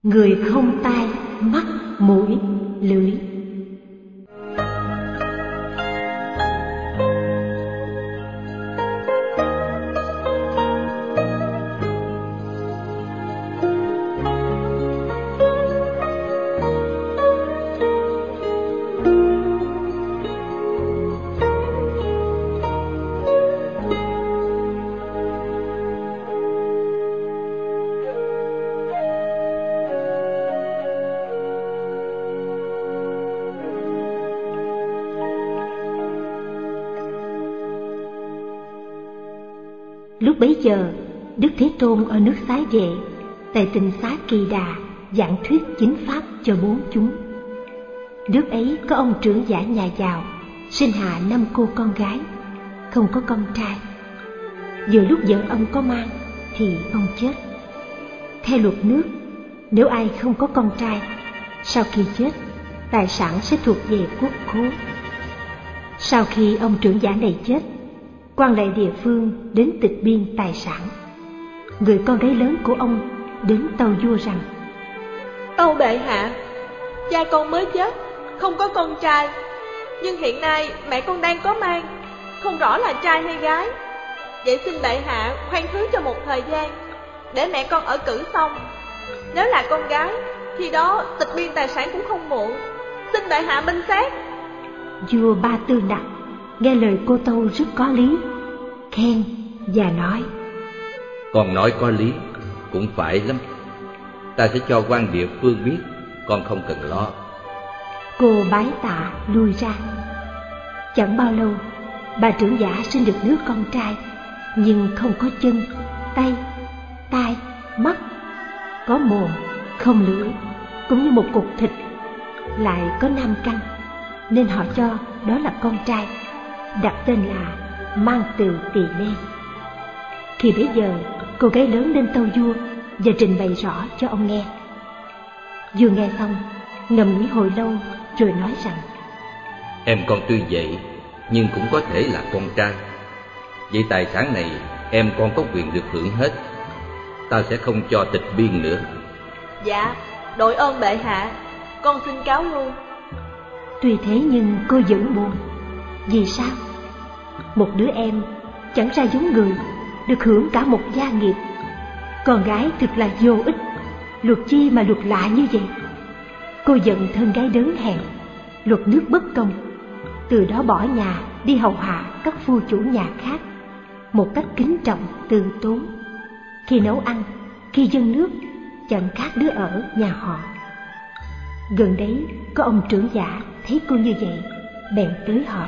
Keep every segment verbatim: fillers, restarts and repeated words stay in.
người không tai, mắt, mũi, lưỡi. Lúc bấy giờ, Đức Thế Tôn ở nước Xá Vệ, tại Tịnh Xá Kỳ Đà, giảng thuyết chính pháp cho bốn chúng. Nước ấy có ông trưởng giả nhà giàu, sinh hạ năm cô con gái, không có con trai. Vừa lúc vợ ông có mang, thì ông chết. Theo luật nước, nếu ai không có con trai, sau khi chết, tài sản sẽ thuộc về quốc khố. Sau khi ông trưởng giả này chết, quan lại địa phương đến tịch biên tài sản. Người con gái lớn của ông đến tâu vua rằng: Tâu bệ hạ, cha con mới chết, không có con trai, nhưng hiện nay mẹ con đang có mang, không rõ là trai hay gái. Vậy xin bệ hạ khoan thứ cho một thời gian, để mẹ con ở cử xong. Nếu là con gái, khi đó tịch biên tài sản cũng không muộn. Xin bệ hạ minh xét. Vua Ba Tư Nặc nghe lời cô tâu rất có lý, khen và nói: Con nói có lý, cũng phải lắm. Ta sẽ cho quan địa phương biết, con không cần lo. Cô bái tạ lui ra. Chẳng bao lâu, bà trưởng giả sinh được đứa con trai, nhưng không có chân, tay, tai, mắt, có mồm, không lưỡi, cũng như một cục thịt, lại có nam căn, nên họ cho đó là con trai, đặt tên là Mang Từ Tỳ Lê. Khi bấy giờ, cô gái lớn lên tâu vua và trình bày rõ cho ông nghe. Vua nghe xong, ngẫm nghĩ hồi lâu rồi nói rằng: Em con tuy vậy, nhưng cũng có thể là con trai. Vậy tài sản này em con có quyền được hưởng hết. Ta sẽ không cho tịch biên nữa. Dạ, đội ơn bệ hạ, con xin cáo lui. Tuy thế nhưng cô vẫn buồn. Vì sao? Một đứa em chẳng ra giống người, được hưởng cả một gia nghiệp. Con gái thực là vô ích, luật chi mà luật lạ như vậy. Cô giận thân gái đớn hèn, luật nước bất công, từ đó bỏ nhà đi hầu hạ các phu chủ nhà khác một cách kính trọng từ tốn. Khi nấu ăn, khi dâng nước, chẳng khác đứa ở nhà họ. Gần đấy có ông trưởng giả thấy cô như vậy, bèn tới hỏi: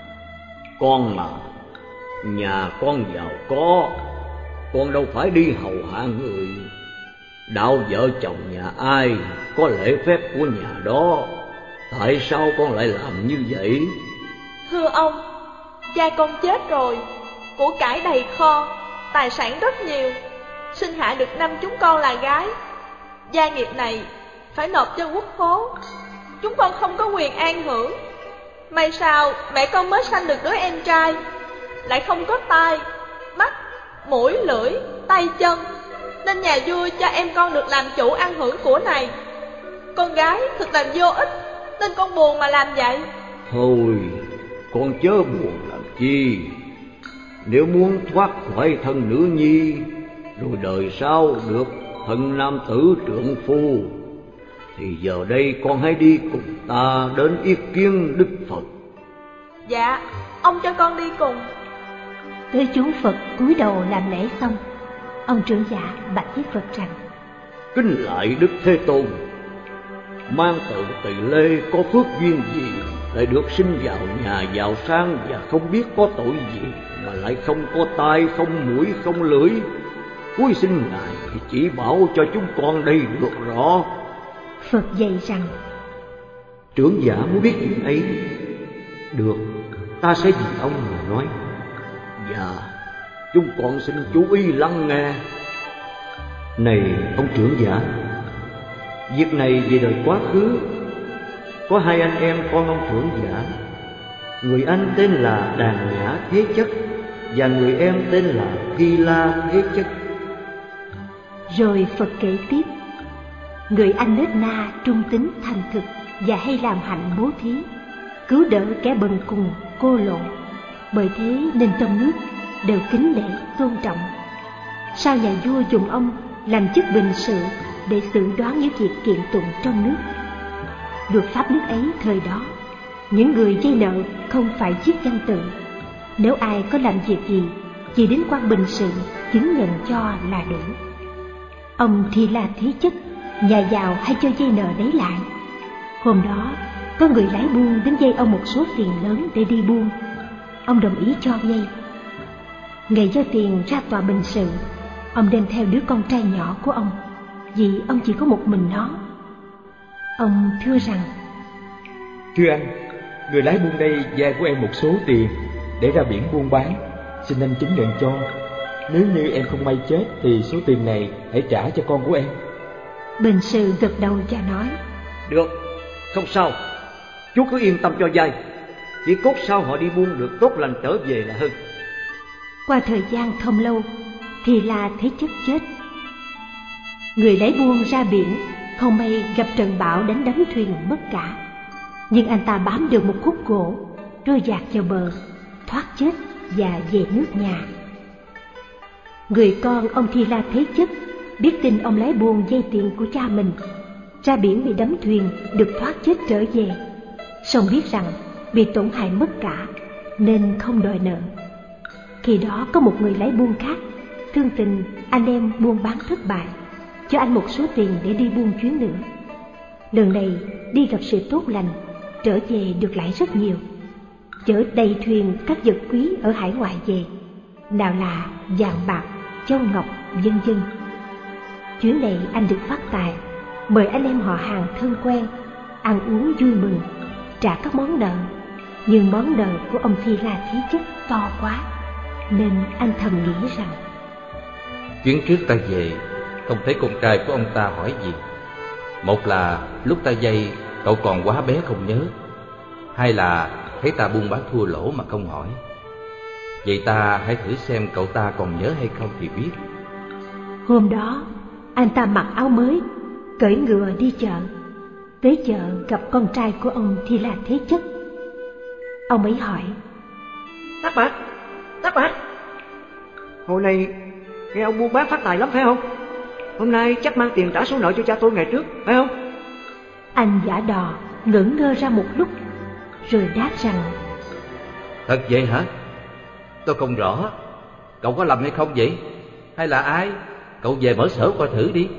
Con mà, nhà con giàu có, con đâu phải đi hầu hạ người. Đạo vợ chồng nhà ai có lễ phép của nhà đó, tại sao con lại làm như vậy? Thưa ông, cha con chết rồi, của cải đầy kho, tài sản rất nhiều, sinh hạ được năm chúng con là gái. Gia nghiệp này phải nộp cho quốc khố, chúng con không có quyền an hưởng. May sao mẹ con mới sanh được đứa em trai, lại không có tai, mắt, mũi, lưỡi, tay chân, nên nhà vua cho em con được làm chủ ăn hưởng của này. Con gái thật là vô ích, nên con buồn mà làm vậy. Thôi, con chớ buồn làm chi. Nếu muốn thoát khỏi thân nữ nhi, rồi đời sau được thân nam tử trượng phu, thì giờ đây con hãy đi cùng ta đến yết kiến Đức Phật. Dạ, ông cho con đi cùng. Tới chốn Phật cúi đầu làm lễ xong, ông trưởng giả bạch với Phật rằng: Kính lại Đức Thế Tôn, Mang Từ Tỳ Lê có phước duyên gì lại được sinh vào nhà giàu sang và không biết có tội gì mà lại không có tai, không mũi, không lưỡi? Cuối sinh Ngài thì chỉ bảo cho chúng con đây được rõ. Phật dạy rằng: Trưởng giả muốn biết chuyện ấy, được, ta sẽ vì ông mà nói. Dạ, chúng con xin chú ý lắng nghe. Này ông trưởng giả, việc này về đời quá khứ. Có hai anh em con ông trưởng giả. Người anh tên là Đàn Nhã Thế Chất, và người em tên là Thi La Thế Chất. Rồi Phật kể tiếp: người anh nết na trung tín thành thực và hay làm hạnh bố thí, cứu đỡ kẻ bần cùng cô lộ. Bởi thế nên trong nước đều kính lễ tôn trọng. Sao nhà vua dùng ông làm chức bình sự để xử đoán những việc kiện tụng trong nước. Luật pháp nước ấy thời đó, những người vay nợ không phải viết văn tự. Nếu ai có làm việc gì, chỉ đến quan bình sự chứng nhận cho là đủ. Ông Thi La Thế Chất, nhà giàu hay cho vay nợ lấy lại. Hôm đó có người lái buôn đến vay ông một số tiền lớn để đi buôn. Ông đồng ý cho ngay. Ngày giao tiền ra tòa bình sự, ông đem theo đứa con trai nhỏ của ông, vì ông chỉ có một mình nó. Ông thưa rằng: Thưa anh, người lái buôn đây vay của em một số tiền để ra biển buôn bán, xin anh chứng nhận cho. Nếu như em không may chết thì số tiền này hãy trả cho con của em. Bình sự gật đầu và nói: Được, không sao, chú cứ yên tâm cho vay. Chỉ cốt sao họ đi buôn được tốt lành trở về là hơn. Qua thời gian không lâu thì là Thế Chất chết. Người lái buôn ra biển, không may gặp trận bão đánh đắm thuyền mất cả. Nhưng anh ta bám được một khúc gỗ, trôi dạt vào bờ, thoát chết và về nước nhà. Người con ông Thi La Thế Chất biết tin ông lái buôn vay tiền của cha mình, ra biển bị đắm thuyền, được thoát chết trở về. Song biết rằng bị tổn hại mất cả nên không đòi nợ. Khi đó có một người lái buôn khác thương tình anh em buôn bán thất bại, cho anh một số tiền để đi buôn chuyến nữa. Lần này đi gặp sự tốt lành, trở về được lãi rất nhiều, chở đầy thuyền các vật quý ở hải ngoại về, nào là vàng bạc, châu ngọc, vân vân. Chuyến này anh được phát tài, mời anh em họ hàng thân quen ăn uống vui mừng, trả các món nợ. Nhưng món nợ của ông Thi La Thế Chất to quá, nên anh thầm nghĩ rằng: Chuyến trước ta về, không thấy con trai của ông ta hỏi gì. Một là lúc ta vay cậu còn quá bé không nhớ, hai là thấy ta buôn bán thua lỗ mà không hỏi. Vậy ta hãy thử xem cậu ta còn nhớ hay không thì biết. Hôm đó anh ta mặc áo mới, cưỡi ngựa đi chợ. Tới chợ gặp con trai của ông Thi La Thế Chất. Ông ấy hỏi: Tác Bạt, Tác Bạt, hồi này nghe ông buôn bán phát tài lắm phải không? Hôm nay chắc mang tiền trả số nợ cho cha tôi ngày trước, phải không? Anh giả đò ngẩn ngơ ra một lúc, rồi đáp rằng: Thật vậy hả? Tôi không rõ. Cậu có lầm hay không vậy? Hay là ai? Cậu về mở sở coi thử đi.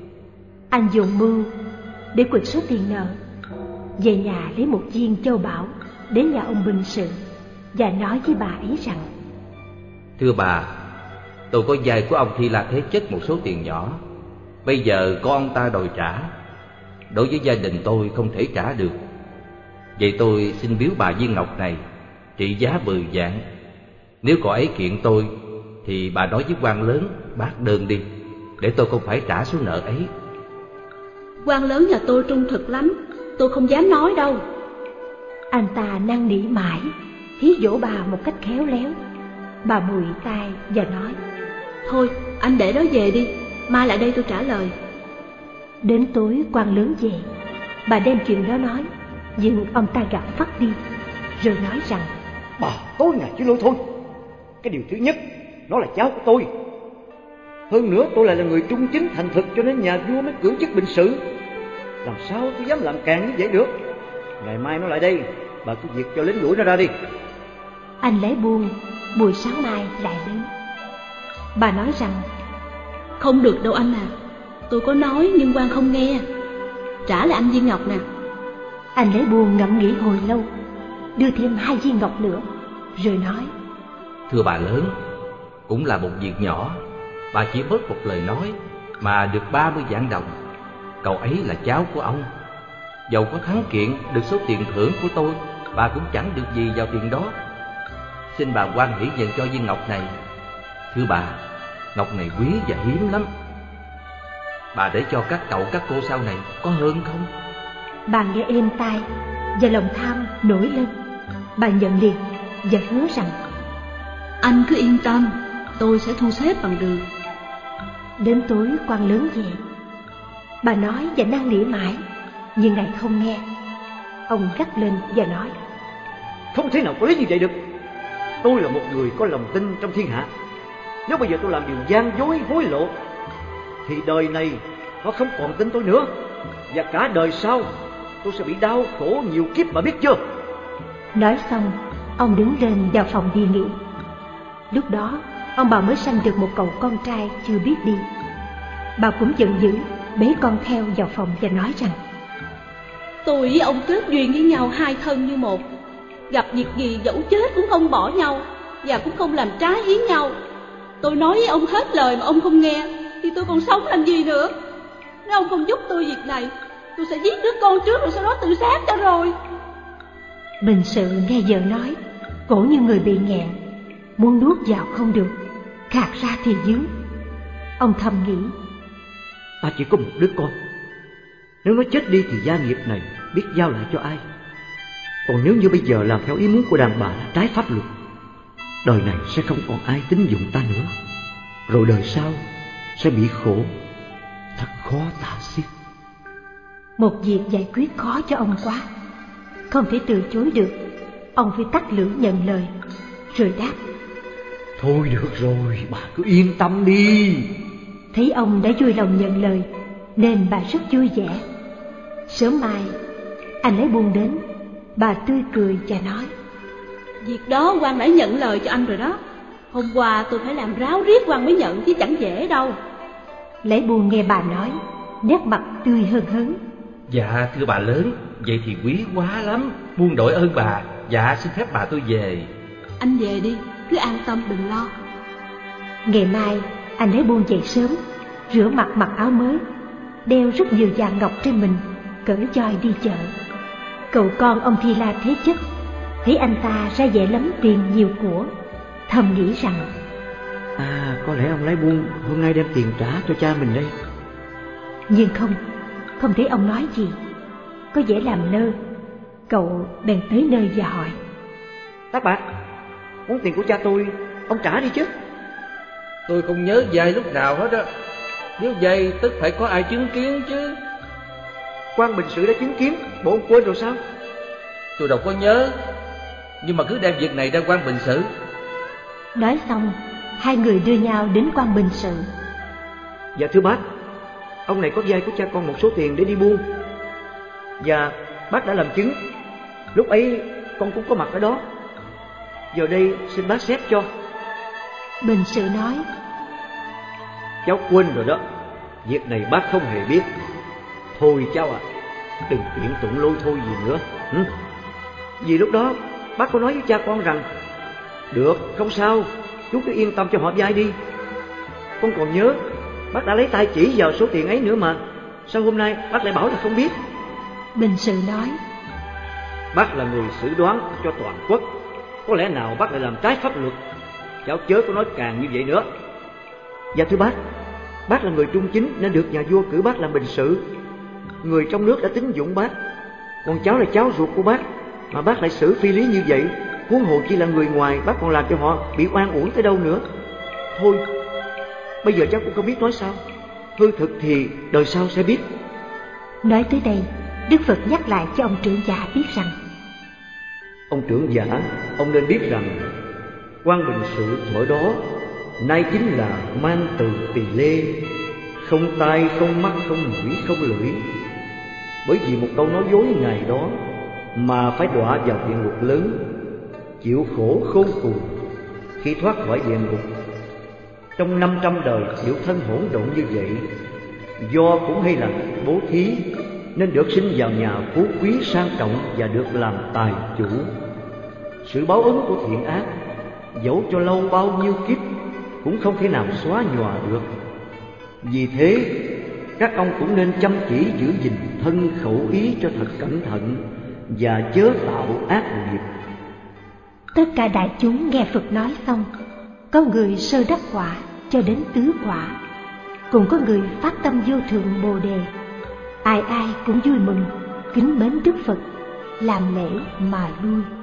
Anh dùng mưu để quỵt số tiền nợ, về nhà lấy một viên châu bảo đến nhà ông bình sự và nói với bà ấy rằng: Thưa bà, tôi có vay của ông Thi La Thế Chất một số tiền nhỏ. Bây giờ con ta đòi trả. Đối với gia đình tôi không thể trả được. Vậy tôi xin biếu bà viên ngọc này, trị giá mười vạn. Nếu cậu ấy kiện tôi thì bà nói với quan lớn bác đơn đi, để tôi không phải trả số nợ ấy. Quan lớn nhà tôi trung thực lắm, tôi không dám nói đâu. Anh ta năn nỉ mãi, thí dỗ bà một cách khéo léo. Bà bùi tai và nói: Thôi anh để đó về đi, mai lại đây tôi trả lời. Đến tối quan lớn về, bà đem chuyện đó nói, nhưng ông ta gạt phắt đi, rồi nói rằng: Bà tối ngày chứ lôi thôi. Cái điều thứ nhất, nó là cháu của tôi. Hơn nữa tôi lại là người trung chính thành thực, cho nên nhà vua mới cử chức bình sự. Làm sao tôi dám làm càng như vậy được? Ngày mai nó lại đây, bà cứ việc cho lính đuổi nó ra đi. Anh lấy buôn, buổi sáng mai lại đến. Bà nói rằng: Không được đâu anh à, tôi có nói nhưng quan không nghe. Trả lại anh viên ngọc nè. Anh lấy buôn ngẫm nghĩ hồi lâu, đưa thêm hai viên ngọc nữa, rồi nói: Thưa bà lớn, cũng là một việc nhỏ. Bà chỉ bớt một lời nói mà được ba mươi vạn đồng. Cậu ấy là cháu của ông. Dầu có thắng kiện được số tiền thưởng của tôi, bà cũng chẳng được gì vào tiền đó. Xin bà hoan hỷ nhận cho viên ngọc này. Thưa bà, ngọc này quý và hiếm lắm. Bà để cho các cậu các cô sau này có hơn không? Bà nghe êm tai và lòng tham nổi lên. Bà nhận liền và hứa rằng: Anh cứ yên tâm, tôi sẽ thu xếp bằng được. Đến tối quan lớn về. Bà nói và năn nỉ mãi, nhưng Ngài không nghe. Ông gắt lên và nói: Không thể nào có lý như vậy được. Tôi là một người có lòng tin trong thiên hạ. Nếu bây giờ tôi làm điều gian dối hối lộ thì đời này họ không còn tin tôi nữa, và cả đời sau tôi sẽ bị đau khổ nhiều kiếp, bà biết chưa? Nói xong, ông đứng lên vào phòng đi nghỉ. Lúc đó ông bà mới sanh được một cậu con trai chưa biết đi. Bà cũng giận dữ bế con theo vào phòng và nói rằng: Tôi với ông kết duyên với nhau hai thân như một, gặp việc gì dẫu chết cũng không bỏ nhau, và cũng không làm trái ý nhau. Tôi nói với ông hết lời mà ông không nghe, thì tôi còn sống làm gì nữa? Nếu ông không giúp tôi việc này, tôi sẽ giết đứa con trước rồi sau đó tự sát cho rồi. Bình Sự nghe vợ nói, cổ như người bị nghẹn, muốn nuốt vào không được, khạc ra thì dướng. Ông thầm nghĩ: Ta chỉ có một đứa con, nếu nó chết đi thì gia nghiệp này biết giao lại cho ai? Còn nếu như bây giờ làm theo ý muốn của đàn bà là trái pháp luật, đời này sẽ không còn ai tín dụng ta nữa, rồi đời sau sẽ bị khổ, thật khó tả xiết. Một việc giải quyết khó cho ông quá, không thể từ chối được. Ông phải tắt lưỡi nhận lời, rồi đáp: Thôi được rồi, bà cứ yên tâm đi. Thấy ông đã vui lòng nhận lời nên bà rất vui vẻ. Sớm mai anh lấy buôn đến, bà tươi cười và nói: Việc đó quan đã nhận lời cho anh rồi đó. Hôm qua tôi phải làm ráo riết quan mới nhận, chứ chẳng dễ đâu. Lấy buôn nghe bà nói, nét mặt tươi hơn hớn. Dạ thưa bà lớn, vậy thì quý quá lắm. Muôn đội ơn bà. Dạ xin phép bà tôi về. Anh về đi, cứ an tâm đừng lo. Ngày mai anh lấy buôn dậy sớm, rửa mặt mặc áo mới, đeo rất nhiều vàng ngọc trên mình, cởi roi đi chợ. Cậu con ông Thi La thế chất, thấy anh ta ra vẻ lắm tiền nhiều của, thầm nghĩ rằng: À, có lẽ ông lấy buôn hôm nay đem tiền trả cho cha mình đây. Nhưng không, không thấy ông nói gì, có vẻ làm lơ. Cậu bèn tới nơi và hỏi: Các bạn, món tiền của cha tôi, ông trả đi chứ. Tôi không nhớ vay lúc nào hết á. Nếu vay tức phải có ai chứng kiến chứ. Quan Bình Sự đã chứng kiến, bộ ông quên rồi sao? Tôi đâu có nhớ, nhưng mà cứ đem việc này ra Quan Bình Sự. Nói xong, hai người đưa nhau đến Quan Bình Sự. Dạ thưa bác, ông này có vay của cha con một số tiền để đi buôn, và bác đã làm chứng. Lúc ấy con cũng có mặt ở đó. Giờ đây xin bác xét cho. Bình Sự nói: Cháu quên rồi đó, việc này bác không hề biết. Thôi cháu ạ, à, đừng kiện tụng lôi thôi gì nữa. ừ? Vì lúc đó bác có nói với cha con rằng: Được, không sao, chú cứ yên tâm cho họ vay đi. Con còn nhớ bác đã lấy tay chỉ vào số tiền ấy nữa mà. Sao hôm nay bác lại bảo là không biết? Bình Sự nói: Bác là người xử đoán cho toàn quốc, có lẽ nào bác lại làm trái pháp luật? Cháu chớ có nói càng như vậy nữa. Dạ thưa bác, bác là người trung chính nên được nhà vua cử bác làm bình sự. Người trong nước đã tín dụng bác, còn cháu là cháu ruột của bác, mà bác lại xử phi lý như vậy, huống hồ chỉ là người ngoài, bác còn làm cho họ bị oan uổng tới đâu nữa. Thôi, bây giờ cháu cũng không biết nói sao. Hư thực thì đời sau sẽ biết. Nói tới đây, Đức Phật nhắc lại cho ông trưởng giả biết rằng: Ông trưởng giả, ông nên biết rằng Quan Bình Sự thuở đó nay chính là mang từ Tỳ Lê, không tai, không mắt, không mũi, không lưỡi. Bởi vì một câu nói dối ngày đó mà phải đọa vào địa ngục lớn, chịu khổ khôn cùng khi thoát khỏi địa ngục. Trong năm trăm đời chịu thân hỗn độn như vậy, do cũng hay làm bố thí nên được sinh vào nhà phú quý sang trọng và được làm tài chủ. Sự báo ứng của thiện ác, dẫu cho lâu bao nhiêu kiếp, cũng không thể nào xóa nhòa được. Vì thế, các ông cũng nên chăm chỉ giữ gìn thân khẩu ý cho thật cẩn thận, và chớ tạo ác nghiệp. Tất cả đại chúng nghe Phật nói xong, có người sơ đắc quả cho đến tứ quả, cũng có người phát tâm vô thượng Bồ Đề. Ai ai cũng vui mừng, kính mến Đức Phật, làm lễ mà lui.